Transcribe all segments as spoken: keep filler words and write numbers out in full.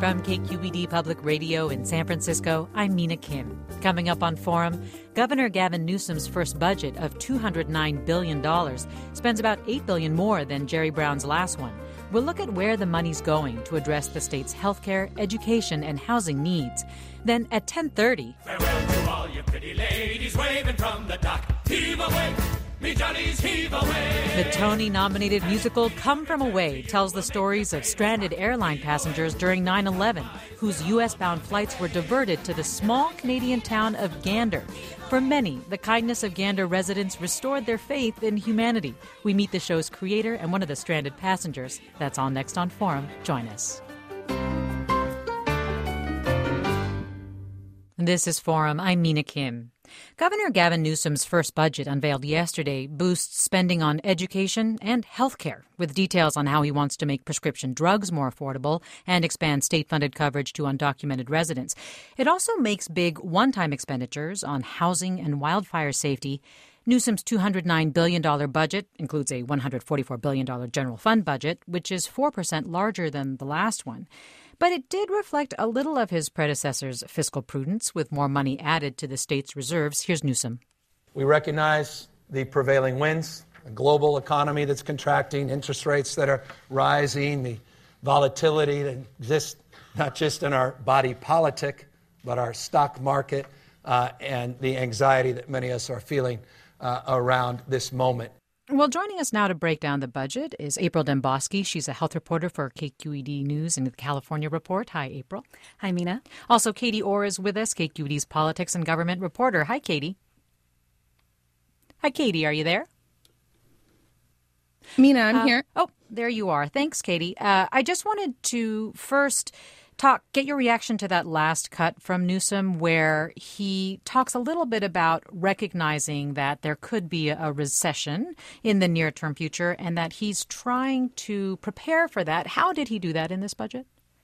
From K Q E D Public Radio in San Francisco, I'm Mina Kim. Coming up on Forum, Governor Gavin Newsom's first budget of two hundred nine billion dollars spends about eight billion dollars more than Jerry Brown's last one. We'll look at where the money's going to address the state's healthcare, education, and housing needs. Then at ten thirty... Farewell to all you pretty ladies waving from the dock. Heave away, me Johnny's heave away. The Tony-nominated musical Come From Away tells the stories of stranded airline passengers during nine eleven, whose U S-bound flights were diverted to the small Canadian town of Gander. For many, the kindness of Gander residents restored their faith in humanity. We meet the show's creator and one of the stranded passengers. That's all next on Forum. Join us. This is Forum. I'm Mina Kim. Governor Gavin Newsom's first budget unveiled yesterday boosts spending on education and health care, with details on how he wants to make prescription drugs more affordable and expand state-funded coverage to undocumented residents. It also makes big one-time expenditures on housing and wildfire safety. Newsom's two hundred nine billion dollars budget includes a one hundred forty-four billion dollars general fund budget, which is four percent larger than the last one. But it did reflect a little of his predecessor's fiscal prudence, with more money added to the state's reserves. Here's Newsom. We recognize the prevailing winds, a global economy that's contracting, interest rates that are rising, the volatility that exists not just in our body politic, but our stock market, uh, and the anxiety that many of us are feeling uh, around this moment. Well, joining us now to break down the budget is April Dembosky. She's a health reporter for K Q E D News and the California Report. Hi, April. Hi, Mina. Also, Katie Orr is with us, K Q E D's politics and government reporter. Hi, Katie. Hi, Katie. Are you there? Mina, I'm uh, here. Oh, there you are. Thanks, Katie. Uh, I just wanted to first talk, get your reaction to that last cut from Newsom, where he talks a little bit about recognizing that there could be a recession in the near-term future and that he's trying to prepare for that. How did he do that in this budget?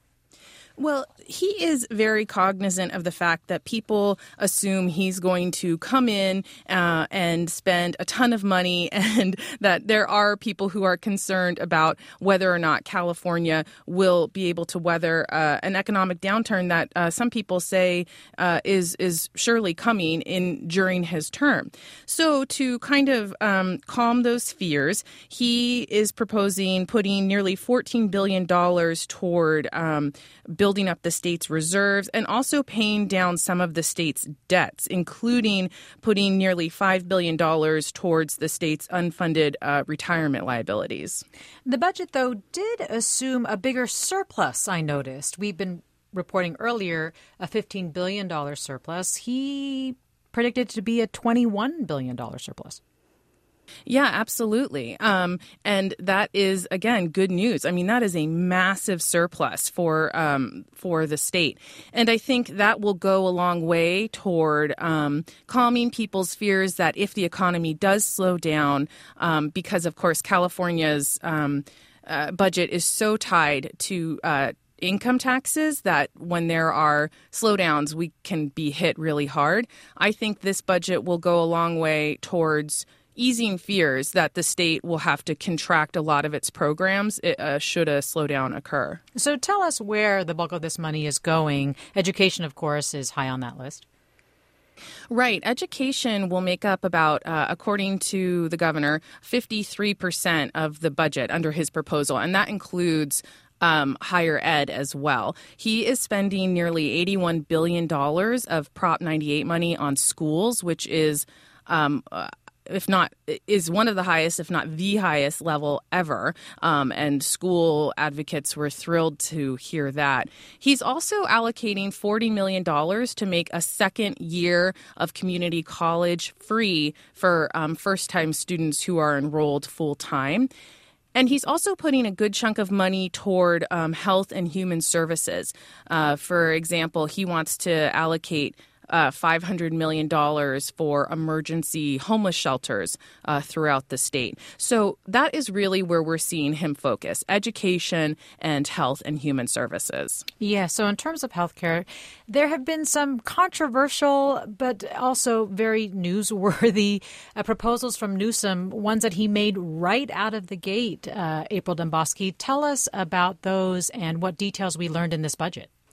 Well, he is very cognizant of the fact that people assume he's going to come in uh, and spend a ton of money, and that there are people who are concerned about whether or not California will be able to weather uh, an economic downturn that uh, some people say uh, is is surely coming in during his term. So to kind of um, calm those fears, he is proposing putting nearly fourteen billion dollars toward um, building up the state's reserves and also paying down some of the state's debts, including putting nearly five billion dollars towards the state's unfunded uh, retirement liabilities. The budget, though, did assume a bigger surplus, I noticed. We've been reporting earlier a fifteen billion dollars surplus. He predicted it to be a twenty-one billion dollars surplus. Yeah, absolutely. Um, and that is, again, good news. I mean, that is a massive surplus for um, for the state. And I think that will go a long way toward um, calming people's fears that if the economy does slow down, um, because, of course, California's um, uh, budget is so tied to uh income taxes that when there are slowdowns, we can be hit really hard. I think this budget will go a long way towards easing fears that the state will have to contract a lot of its programs uh, should a slowdown occur. So tell us where the bulk of this money is going. Education, of course, is high on that list. Right. Education will make up about, uh, according to the governor, fifty-three percent of the budget under his proposal, and that includes Um, higher ed as well. He is spending nearly eighty-one billion dollars of Prop ninety-eight money on schools, which is um, uh, if not, is one of the highest, if not the highest level ever. Um, and school advocates were thrilled to hear that. He's also allocating forty million dollars to make a second year of community college free for um, first-time students who are enrolled full-time. And he's also putting a good chunk of money toward um, health and human services. Uh, for example, he wants to allocate uh, five hundred million dollars for emergency homeless shelters uh, throughout the state. So that is really where we're seeing him focus, education and health and human services. Yeah, so in terms of healthcare, there have been some controversial but also very newsworthy uh, proposals from Newsom, ones that he made right out of the gate. Uh, April Dembosky, tell us about those and what details we learned in this budget.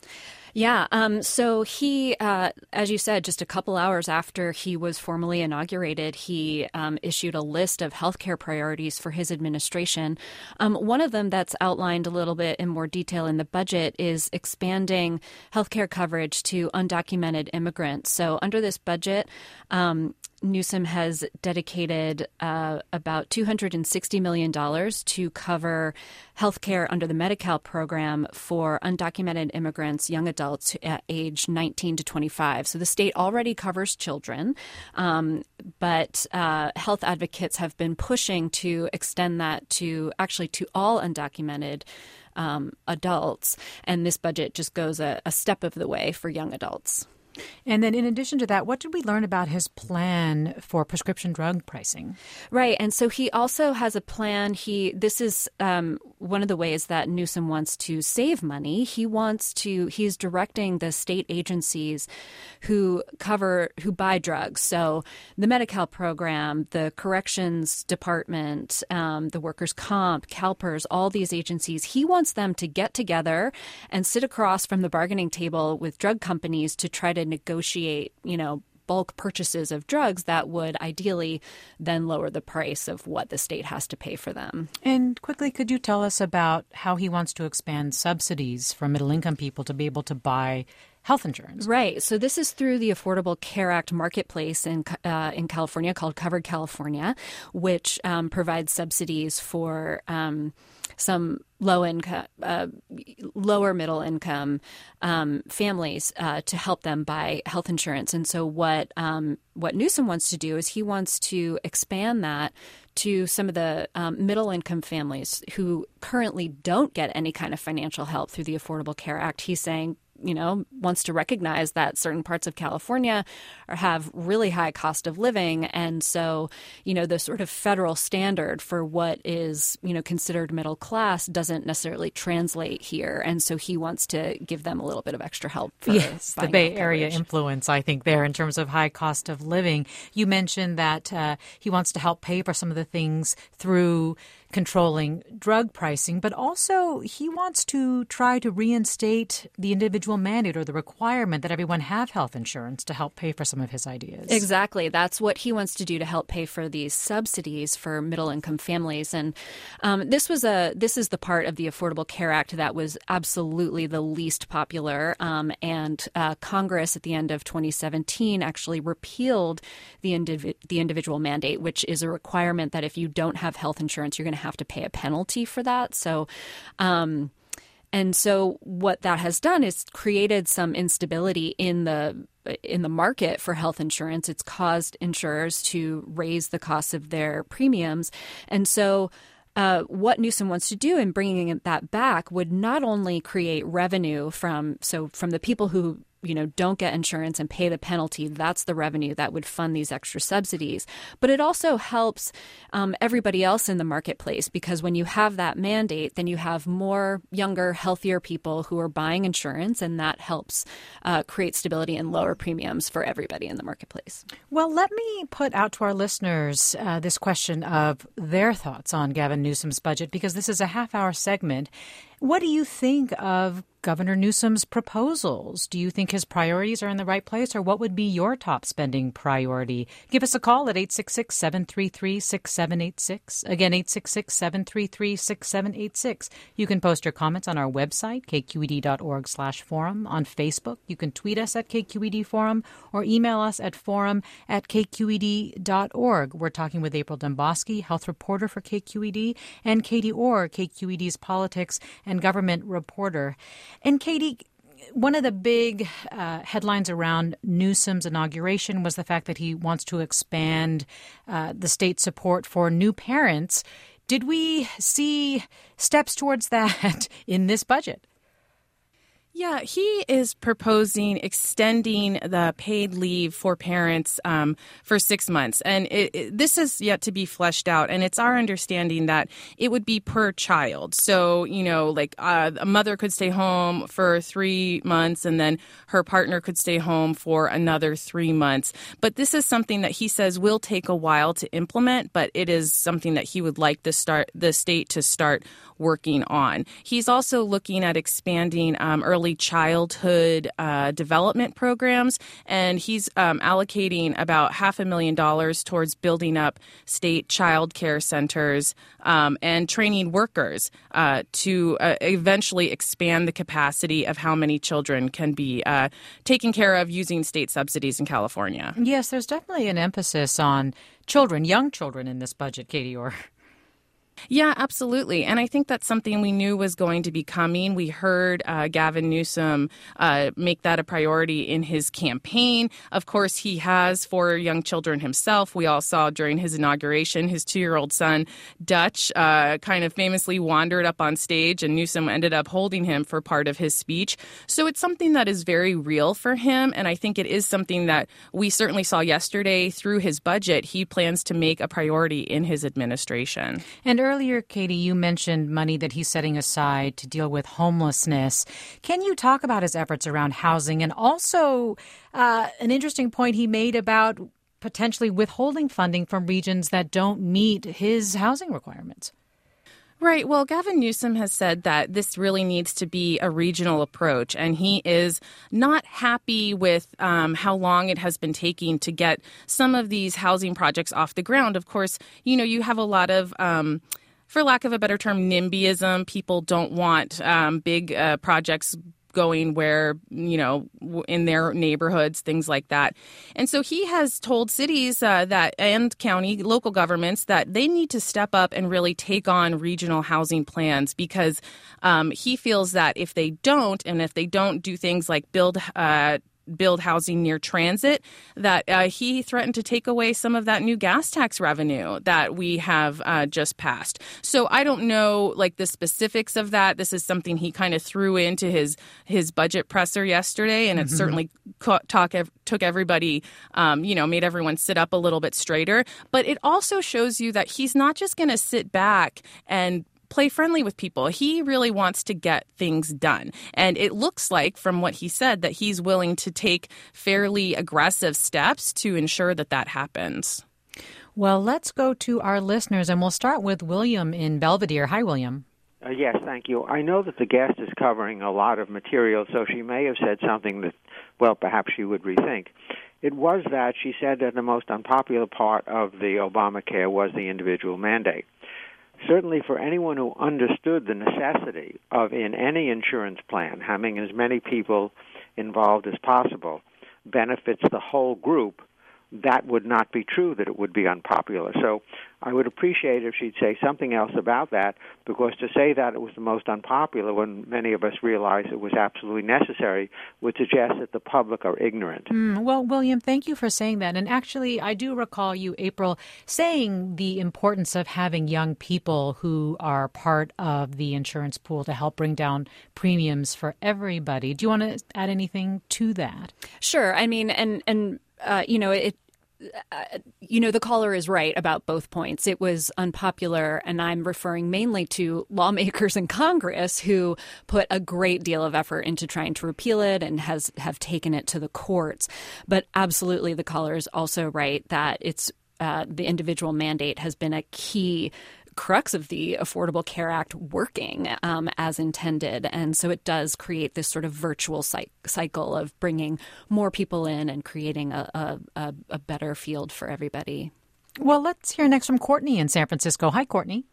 Yeah. Um, so he, uh, as you said, just a couple hours after he was formally inaugurated, he um, issued a list of healthcare priorities for his administration. Um, one of them that's outlined a little bit in more detail in the budget is expanding healthcare coverage to undocumented immigrants. So under this budget, um, Newsom has dedicated uh, about two hundred sixty million dollars to cover health care under the Medi-Cal program for undocumented immigrants, young adults at age nineteen to twenty-five. So the state already covers children, um, but uh, health advocates have been pushing to extend that to actually to all undocumented um, adults. And this budget just goes a, a step of the way for young adults. And then in addition to that, what did we learn about his plan for prescription drug pricing? Right. And so he also has a plan. He this is um, one of the ways that Newsom wants to save money. He wants to he's directing the state agencies who cover who buy drugs. So the Medi-Cal program, the Corrections Department, um, the Workers' Comp, CalPERS, all these agencies, he wants them to get together and sit across from the bargaining table with drug companies to try to negotiate, you know, bulk purchases of drugs that would ideally then lower the price of what the state has to pay for them. And quickly, could you tell us about how he wants to expand subsidies for middle-income people to be able to buy health insurance? Right. So this is through the Affordable Care Act marketplace in uh, in California called Covered California, which um, provides subsidies for um, some low income, uh, lower middle income um, families uh, to help them buy health insurance. And so what um, what Newsom wants to do is he wants to expand that to some of the um, middle income families who currently don't get any kind of financial help through the Affordable Care Act. He's saying, you know, wants to recognize that certain parts of California are, have really high cost of living. And so, you know, the sort of federal standard for what is, you know, considered middle class doesn't necessarily translate here. And so he wants to give them a little bit of extra help. For yes, the Bay Area coverage. influence, I think, there in terms of high cost of living. You mentioned that uh, he wants to help pay for some of the things through controlling drug pricing, but also he wants to try to reinstate the individual mandate or the requirement that everyone have health insurance to help pay for some of his ideas. Exactly. That's what he wants to do to help pay for these subsidies for middle-income families. And um, this was a this is the part of the Affordable Care Act that was absolutely the least popular. Um, and uh, Congress at the end of twenty seventeen actually repealed the indiv- the individual mandate, which is a requirement that if you don't have health insurance, you're going to have to pay a penalty for that. So, um, and so what that has done is created some instability in the in the market for health insurance. It's caused insurers to raise the cost of their premiums. And so uh, what Newsom wants to do in bringing that back would not only create revenue from so from the people who you know, don't get insurance and pay the penalty. That's the revenue that would fund these extra subsidies. But it also helps um, everybody else in the marketplace, because when you have that mandate, then you have more younger, healthier people who are buying insurance, and that helps uh, create stability and lower premiums for everybody in the marketplace. Well, let me put out to our listeners uh, this question of their thoughts on Gavin Newsom's budget, because this is a half-hour segment. What do you think of Governor Newsom's proposals? Do you think his priorities are in the right place, or what would be your top spending priority? Give us a call at eight six six, seven three three, six seven eight six. Again, eight six six, seven three three, six seven eight six. You can post your comments on our website, k q e d dot org slash forum. On Facebook, you can tweet us at K Q E D Forum or email us at forum at k q e d dot org. We're talking with April Dombosky, health reporter for K Q E D, and Katie Orr, K Q E D's politics and government reporter. And Katie, one of the big uh, headlines around Newsom's inauguration was the fact that he wants to expand uh, the state support for new parents. Did we see steps towards that in this budget? Yeah, he is proposing extending the paid leave for parents um, for six months. And it, it, this is yet to be fleshed out. And it's our understanding that it would be per child. So, you know, like uh, a mother could stay home for three months and then her partner could stay home for another three months. But this is something that he says will take a while to implement, but it is something that he would like the start the state to start working on. He's also looking at expanding um, early early childhood uh, development programs, and he's um, allocating about half a million dollars towards building up state child care centers um, and training workers uh, to uh, eventually expand the capacity of how many children can be uh, taken care of using state subsidies in California. Yes, there's definitely an emphasis on children, young children in this budget, Katie Orr. Yeah, absolutely. And I think that's something we knew was going to be coming. We heard uh, Gavin Newsom uh, make that a priority in his campaign. Of course, he has four young children himself. We all saw during his inauguration, his two-year-old son, Dutch, uh, kind of famously wandered up on stage, and Newsom ended up holding him for part of his speech. So it's something that is very real for him, and I think it is something that we certainly saw yesterday through his budget. He plans to make a priority in his administration. And earlier, Katie, you mentioned money that he's setting aside to deal with homelessness. Can you talk about his efforts around housing and also uh, an interesting point he made about potentially withholding funding from regions that don't meet his housing requirements? Right. Well, Gavin Newsom has said that this really needs to be a regional approach, and he is not happy with um, how long it has been taking to get some of these housing projects off the ground. Of course, you know, you have a lot of um, for lack of a better term, NIMBYism. People don't want um, big uh, projects going where, you know, in their neighborhoods, things like that. And so he has told cities uh, that and county, local governments that they need to step up and really take on regional housing plans, because um, he feels that if they don't, and if they don't do things like build uh build housing near transit, that uh, he threatened to take away some of that new gas tax revenue that we have uh, just passed. So I don't know, like, the specifics of that. This is something he kind of threw into his his budget presser yesterday, and it mm-hmm. certainly co- talk, ev- took everybody, um, you know, made everyone sit up a little bit straighter. But it also shows you that he's not just going to sit back and play friendly with people. He really wants to get things done. And it looks like, from what he said, that he's willing to take fairly aggressive steps to ensure that that happens. Well, let's go to our listeners, and we'll start with William in Belvedere. Hi, William. Uh, yes, thank you. I know that the guest is covering a lot of material, so she may have said something that, well, perhaps she would rethink. It was that she said that the most unpopular part of the Obamacare was the individual mandate. Certainly for anyone who understood the necessity of, in any insurance plan, having as many people involved as possible benefits the whole group, that would not be true, that it would be unpopular. So I would appreciate if she'd say something else about that, because to say that it was the most unpopular when many of us realized it was absolutely necessary would suggest that the public are ignorant. Mm, well, William, thank you for saying that. And actually, I do recall you, April, saying the importance of having young people who are part of the insurance pool to help bring down premiums for everybody. Do you want to add anything to that? Sure. I mean, and, and uh, you know, it, Uh, you know, the caller is right about both points. It was unpopular, and I'm referring mainly to lawmakers in Congress who put a great deal of effort into trying to repeal it and has have taken it to the courts. But absolutely, the caller is also right that it's uh, the individual mandate has been a key crux of the Affordable Care Act working um, as intended. And so it does create this sort of virtual cy- cycle of bringing more people in and creating a, a, a better field for everybody. Well, let's hear next from Courtney in San Francisco. Hi, Courtney.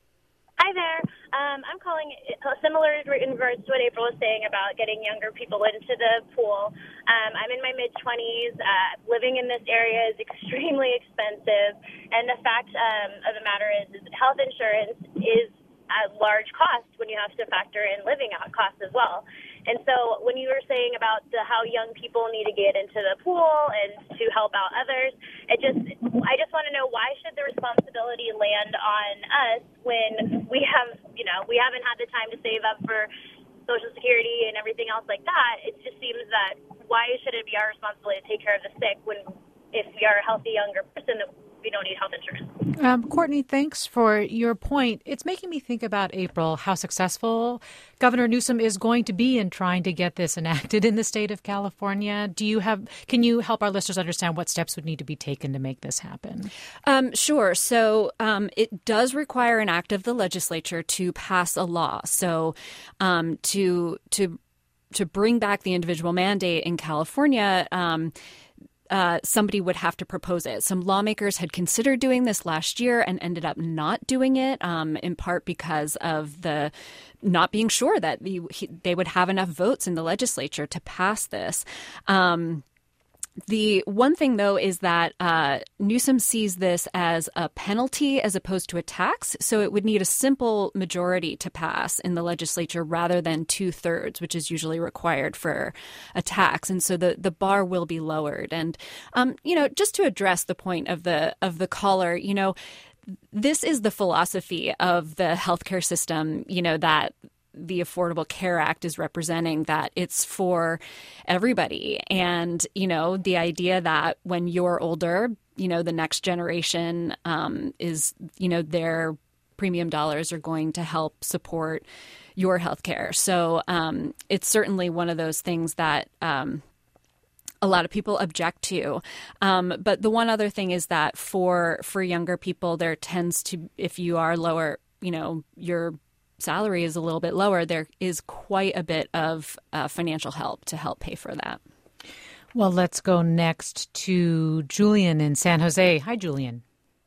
Hi there. Um, I'm calling similar in regards to what April was saying about getting younger people into the pool. Um, I'm in my mid-twenties. Uh, living in this area is extremely expensive. And the fact um, of the matter is, is health insurance is a large cost when you have to factor in living out costs as well. And so when you were saying about the, how young people need to get into the pool and to help out others, it just I just want to know, why should the responsibility land on us when we have, you know, we haven't had the time to save up for Social Security and everything else like that? It just seems that why should it be our responsibility to take care of the sick when, if we are a healthy younger person, that we don't need health insurance? Um, Courtney, thanks for your point. It's making me think about, April, how successful Governor Newsom is going to be in trying to get this enacted in the state of California. Do you have? Can you help our listeners understand what steps would need to be taken to make this happen? Um, sure. So um, it does require an act of the legislature to pass a law. So um, to to to bring back the individual mandate in California, um, Uh, somebody would have to propose it. Some lawmakers had considered doing this last year and ended up not doing it, um, in part because of the not being sure that the, he, they would have enough votes in the legislature to pass this. Um, The one thing, though, is that uh, Newsom sees this as a penalty as opposed to a tax. So it would need a simple majority to pass in the legislature rather than two thirds, which is usually required for a tax. And so the, the bar will be lowered. And, um, you know, just to address the point of the of the caller, you know, this is the philosophy of the healthcare system, you know, that the Affordable Care Act is representing, that it's for everybody. And, you know, the idea that when you're older, you know, the next generation um, is, you know, their premium dollars are going to help support your healthcare. So um, it's certainly one of those things that um, a lot of people object to. Um, but the one other thing is that for for younger people, there tends to, if you are lower, you know, your salary is a little bit lower, there is quite a bit of uh, financial help to help pay for that. Well, let's go next to Julian in San Jose. Hi, Julian.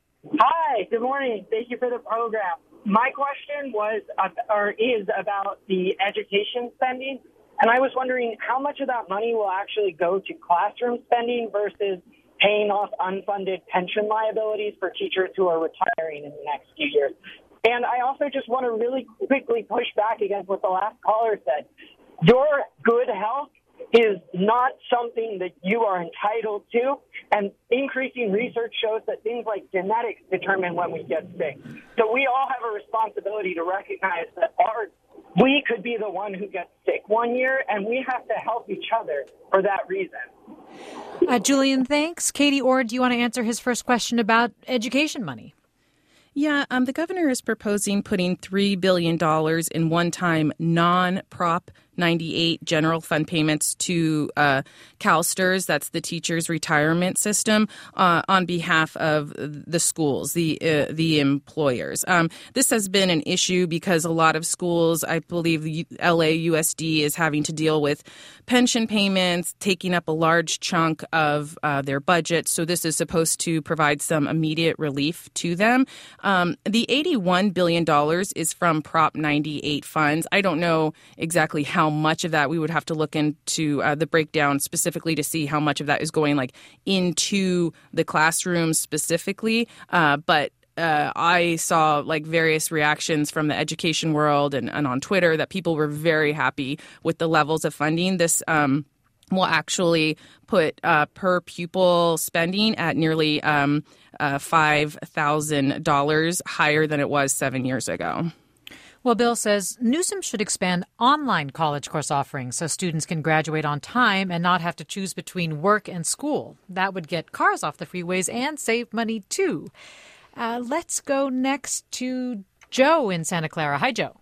Hi, good morning. Thank you for the program. My question was, uh, or is about the education spending, and I was wondering how much of that money will actually go to classroom spending versus paying off unfunded pension liabilities for teachers who are retiring in the next few years. And I also just want to really quickly push back against what the last caller said. Your good health is not something that you are entitled to, and increasing research shows that things like genetics determine when we get sick. So we all have a responsibility to recognize that our we could be the one who gets sick one year, and we have to help each other for that reason. Uh, Julian, thanks. Katie Orr, do you want to answer his first question about education money? Yeah, um, the governor is proposing putting three billion dollars in one-time non-Prop ninety-eight general fund payments to uh, CalSTRS, that's the teachers' retirement system, uh, on behalf of the schools, the uh, the employers. Um, this has been an issue because a lot of schools, I believe L A U S D is having to deal with pension payments, taking up a large chunk of uh, their budget. So this is supposed to provide some immediate relief to them. Um, the eighty-one billion dollars is from Prop ninety-eight funds. I don't know exactly how much of that. We would have to look into uh, the breakdown specifically to see how much of that is going like into the classrooms specifically. Uh, but uh, I saw like various reactions from the education world and, and on Twitter that people were very happy with the levels of funding. This um, will actually put uh, per pupil spending at nearly um, uh, five thousand dollars higher than it was seven years ago. Well, Bill says Newsom should expand online college course offerings so students can graduate on time and not have to choose between work and school. That would get cars off the freeways and save money, too. Uh, let's go next to Joe in Santa Clara. Hi, Joe.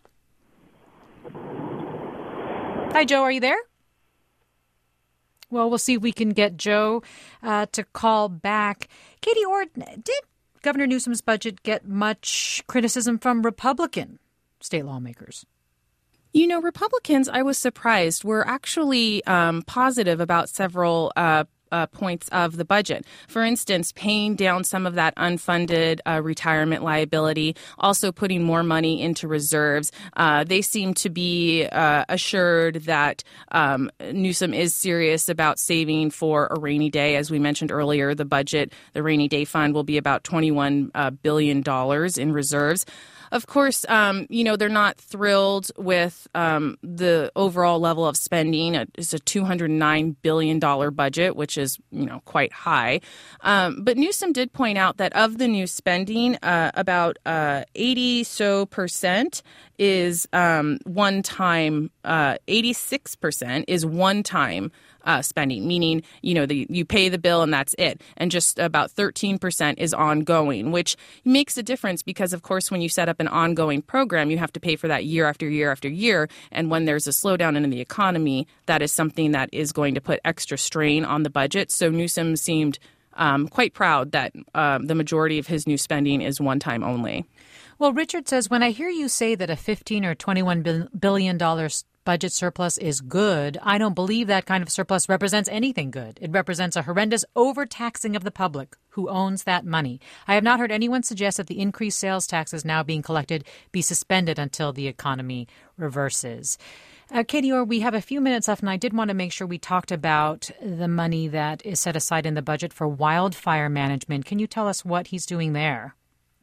Hi, Joe. Are you there? Well, we'll see if we can get Joe uh, to call back. Katie Orr, did Governor Newsom's budget get much criticism from Republican state lawmakers? You know, Republicans, I was surprised, were actually um, positive about several uh, uh, points of the budget. For instance, paying down some of that unfunded uh, retirement liability, also putting more money into reserves. Uh, they seem to be uh, assured that um, Newsom is serious about saving for a rainy day. As we mentioned earlier, the budget, the rainy day fund will be about twenty-one uh, billion dollars in reserves. Of course, um, you know, they're not thrilled with um, the overall level of spending. It's a two hundred nine billion dollars budget, which is, you know, quite high. Um, but Newsom did point out that of the new spending, uh, about uh, eighty so percent is um, one-time, uh, eighty-six percent is one-time Uh, spending, meaning, you know, the, you pay the bill and that's it. And just about thirteen percent is ongoing, which makes a difference because, of course, when you set up an ongoing program, you have to pay for that year after year after year. And when there's a slowdown in the economy, that is something that is going to put extra strain on the budget. So Newsom seemed um, quite proud that um, the majority of his new spending is one time only. Well, Richard says, when I hear you say that a fifteen or twenty-one billion dollars budget surplus is good, I don't believe that kind of surplus represents anything good. It represents a horrendous overtaxing of the public. Who owns that money? I have not heard anyone suggest that the increased sales taxes now being collected be suspended until the economy reverses. Uh, Katie Orr, we have a few minutes left, and I did want to make sure we talked about the money that is set aside in the budget for wildfire management. Can you tell us what he's doing there?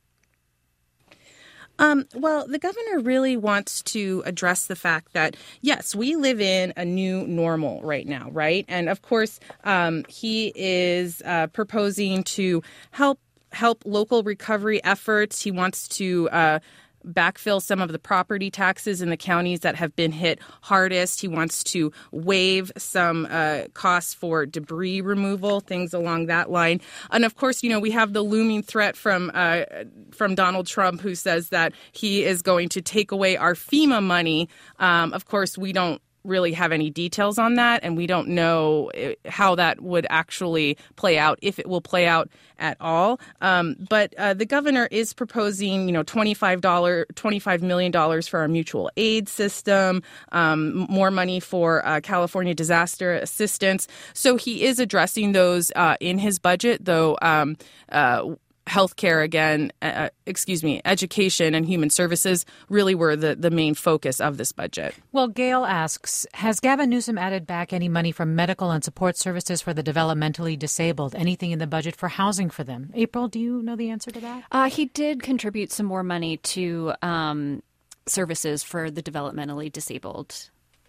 Um, well, the governor really wants to address the fact that, yes, we live in a new normal right now, right? And of course, um, he is uh, proposing to help help local recovery efforts. He wants to uh, backfill some of the property taxes in the counties that have been hit hardest. He wants to waive some uh, costs for debris removal, things along that line. And of course, you know, we have the looming threat from uh, from Donald Trump, who says that he is going to take away our FEMA money. Um, of course, we don't really have any details on that, and we don't know how that would actually play out, if it will play out at all. Um, but uh, the governor is proposing, you know, twenty-five million dollars for our mutual aid system, um, more money for uh, California disaster assistance. So he is addressing those uh, in his budget, though. Um, uh, Healthcare, again, uh, excuse me, education and human services really were the, the main focus of this budget. Well, Gail asks, has Gavin Newsom added back any money from medical and support services for the developmentally disabled? Anything in the budget for housing for them? April, do you know the answer to that? Uh, he did contribute some more money to um, services for the developmentally disabled.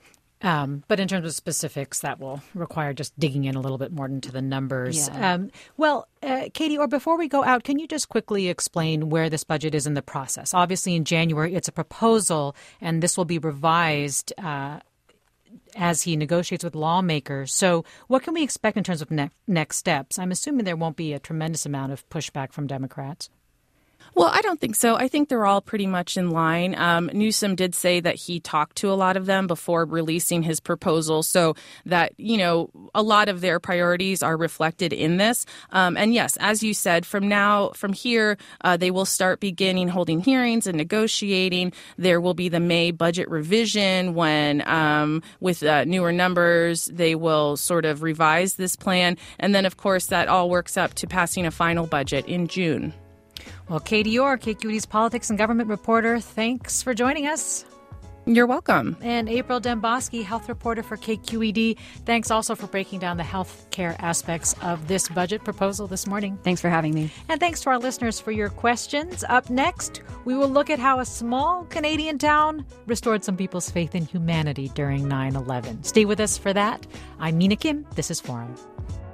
Um, but in terms of specifics, that will require just digging in a little bit more into the numbers. Yeah. Um, well, uh, Katie, or before we go out, can you just quickly explain where this budget is in the process? Obviously, in January, it's a proposal, and this will be revised uh, as he negotiates with lawmakers. So what can we expect in terms of ne- next steps? I'm assuming there won't be a tremendous amount of pushback from Democrats. Well, I don't think so. I think they're all pretty much in line. Um, Newsom did say that he talked to a lot of them before releasing his proposal, so that, you know, a lot of their priorities are reflected in this. Um, and yes, as you said, from now, from here, uh, they will start beginning holding hearings and negotiating. There will be the May budget revision when, um, with uh, newer numbers, they will sort of revise this plan. And then, of course, that all works up to passing a final budget in June. Well, Katie Orr, K Q E D's politics and government reporter, thanks for joining us. You're welcome. And April Dembosky, health reporter for K Q E D, thanks also for breaking down the health care aspects of this budget proposal this morning. Thanks for having me. And thanks to our listeners for your questions. Up next, we will look at how a small Canadian town restored some people's faith in humanity during nine eleven. Stay with us for that. I'm Mina Kim. This is Forum.